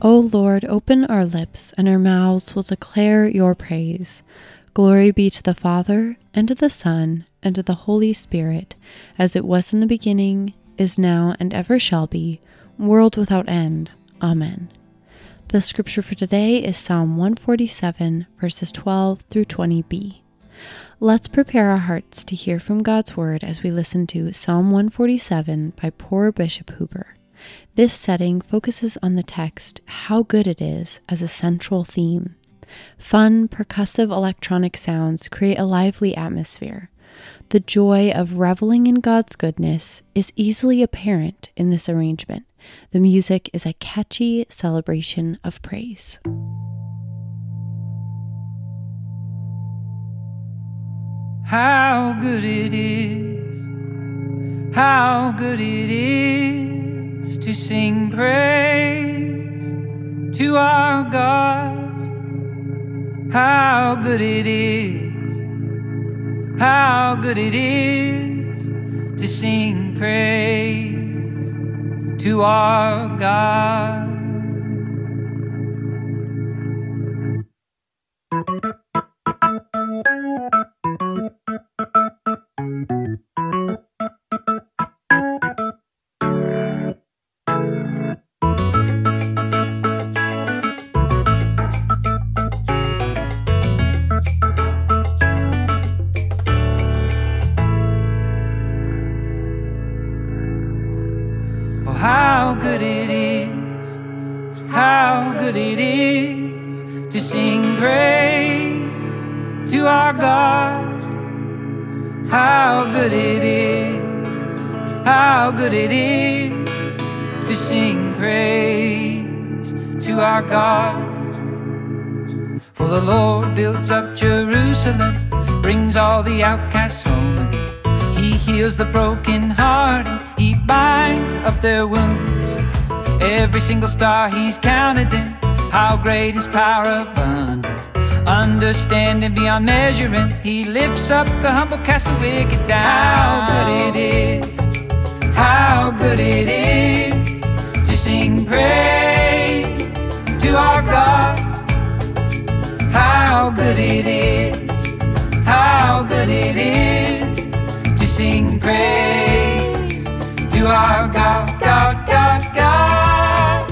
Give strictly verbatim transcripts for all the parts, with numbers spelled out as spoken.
O Lord, open our lips, and our mouths will declare your praise. Glory be to the Father, and to the Son, and to the Holy Spirit, as it was in the beginning, is now, and ever shall be, world without end. Amen. The scripture for today is Psalm one forty-seven, verses twelve through twenty b. Let's prepare our hearts to hear from God's Word as we listen to Psalm one forty-seven by Poor Bishop Hooper. This setting focuses on the text, How Good It Is, as a central theme. Fun, percussive electronic sounds create a lively atmosphere. The joy of reveling in God's goodness is easily apparent in this arrangement. The music is a catchy celebration of praise. How good it is, how good it is to sing praise to our God. How good it is, how good it is to sing praise to our God. How good it is, how good it is to sing praise to our God. How good it is, how good it is to sing praise to our God. For the Lord builds up Jerusalem, brings all the outcasts home again. He heals the broken heart, He binds up their wounds. Every single star He's counted them. How great His power abundant, understanding beyond measuring. He lifts up the humble, casts the wicked down. How good it is, how good it is to sing praise to our God. How good it is, how good it is to sing praise to our God, God, God, God.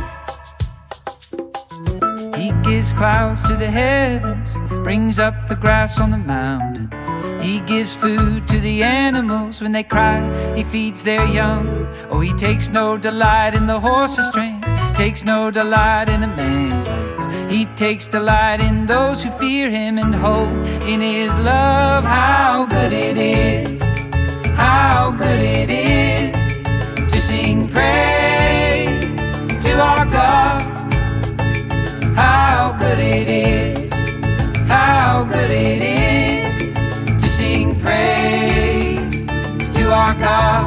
He gives clouds to the heavens, brings up the grass on the mountains. He gives food to the animals when they cry, He feeds their young. Oh, He takes no delight in the horse's strength, takes no delight in a man's legs. He takes delight in those who fear Him and hope in His love. How good it is, how good it is to sing praise to our God. How good it is, how good it is to sing praise to our God.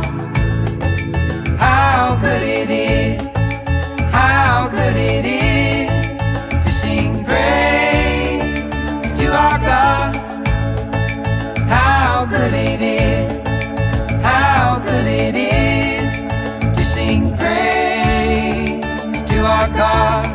How good it is, how good it is to sing praise to our God. How good it is, how good it is to sing praise to our God.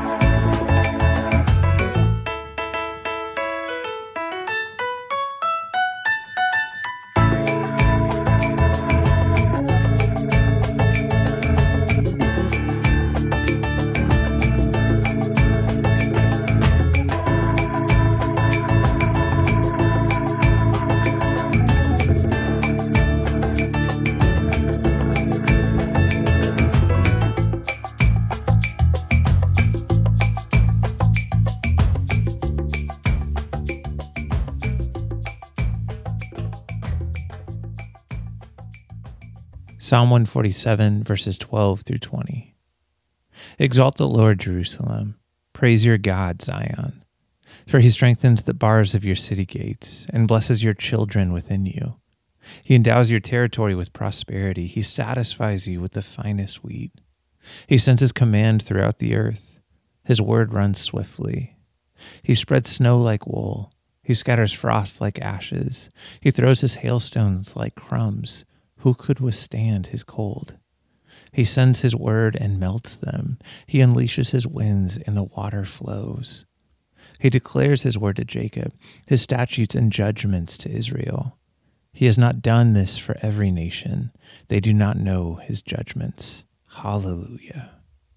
Psalm one forty-seven, verses twelve through twenty. Exalt the Lord, Jerusalem. Praise your God, Zion. For He strengthens the bars of your city gates and blesses your children within you. He endows your territory with prosperity. He satisfies you with the finest wheat. He sends His command throughout the earth. His word runs swiftly. He spreads snow like wool. He scatters frost like ashes. He throws His hailstones like crumbs. Who could withstand His cold? He sends his word and melts them. He unleashes his winds and the water flows. He declares his word to Jacob, his statutes and judgments to Israel. He has not done this for every nation. They do not know his judgments. Hallelujah.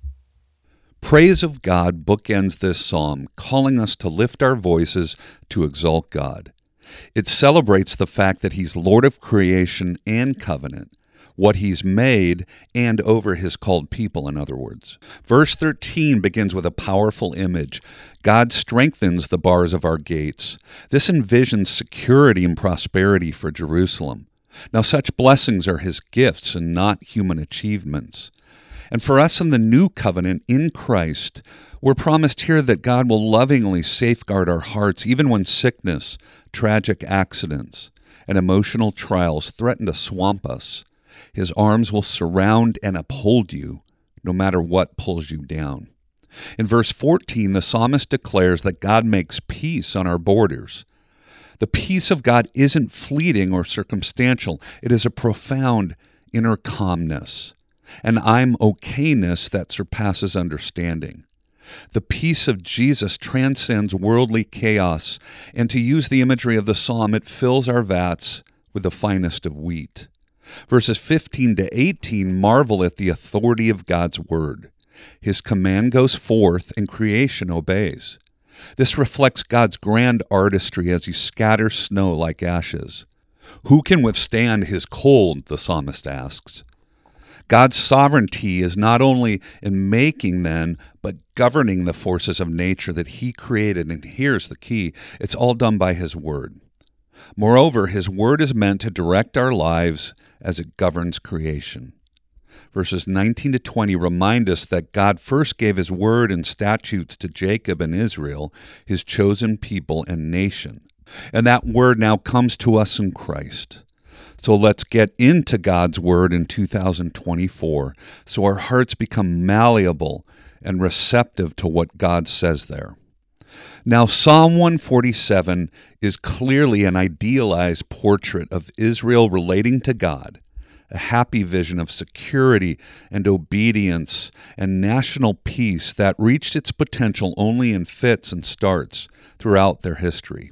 Praise of God bookends this psalm, calling us to lift our voices to exalt God. It celebrates the fact that he's Lord of creation and covenant, what he's made, and over his called people, in other words. Verse thirteen begins with a powerful image. God strengthens the bars of our gates. This envisions security and prosperity for Jerusalem. Now, such blessings are his gifts and not human achievements. And for us in the new covenant in Christ, we're promised here that God will lovingly safeguard our hearts even when sickness, tragic accidents, and emotional trials threaten to swamp us. His arms will surround and uphold you, no matter what pulls you down. In verse fourteen, the psalmist declares that God makes peace on our borders. The peace of God isn't fleeting or circumstantial. It is a profound inner calmness, an I'm okayness that surpasses understanding. The peace of Jesus transcends worldly chaos, and to use the imagery of the psalm, it fills our vats with the finest of wheat. Verses fifteen to eighteen marvel at the authority of God's word. His command goes forth, and creation obeys. This reflects God's grand artistry as he scatters snow like ashes. Who can withstand his cold, the psalmist asks. God's sovereignty is not only in making then, but governing the forces of nature that he created. And here's the key, it's all done by his word. Moreover, his word is meant to direct our lives as it governs creation. Verses nineteen to twenty remind us that God first gave his word and statutes to Jacob and Israel, his chosen people and nation. And that word now comes to us in Christ. So let's get into God's word in two thousand twenty-four so our hearts become malleable and receptive to what God says there. Now, Psalm one forty-seven is clearly an idealized portrait of Israel relating to God, a happy vision of security and obedience and national peace that reached its potential only in fits and starts throughout their history.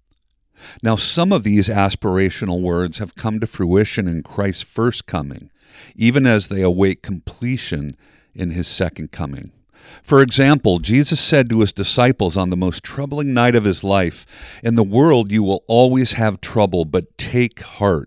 Now, some of these aspirational words have come to fruition in Christ's first coming, even as they await completion in his second coming. For example, Jesus said to his disciples on the most troubling night of his life, "In the world you will always have trouble, but take heart.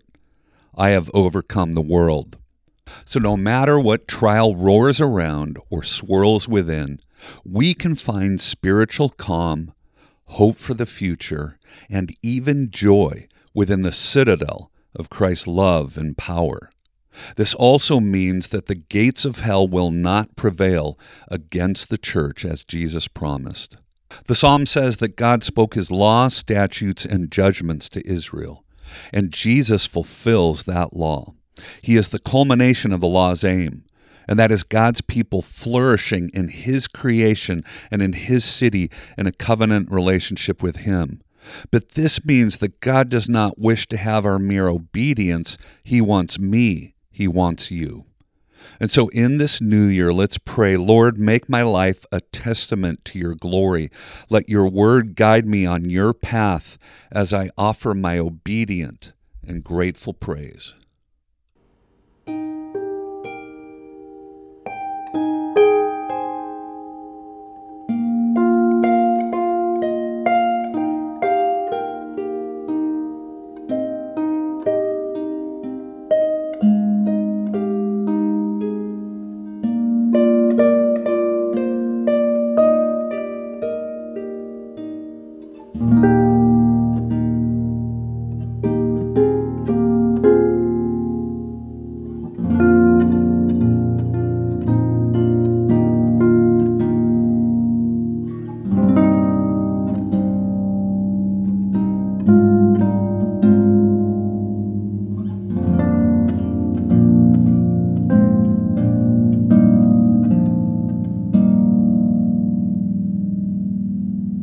I have overcome the world." So no matter what trial roars around or swirls within, we can find spiritual calm, hope for the future, and even joy within the citadel of Christ's love and power. This also means that the gates of hell will not prevail against the church as Jesus promised. The psalm says that God spoke his law, statutes, and judgments to Israel, and Jesus fulfills that law. He is the culmination of the law's aim, and that is God's people flourishing in his creation and in his city in a covenant relationship with him. But this means that God does not wish to have our mere obedience. He wants me. He wants you. And so in this new year, let's pray, Lord, make my life a testament to your glory. Let your word guide me on your path as I offer my obedient and grateful praise.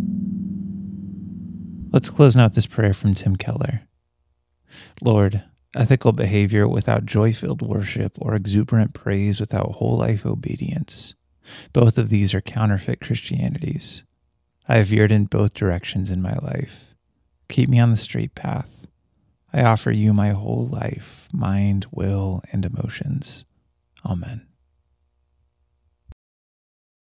Let's close out this prayer from Tim Keller. Lord, ethical behavior without joy-filled worship, or exuberant praise without whole-life obedience. Both of these are counterfeit Christianities. I have veered in both directions in my life. Keep me on the straight path. I offer you my whole life, mind, will, and emotions. Amen.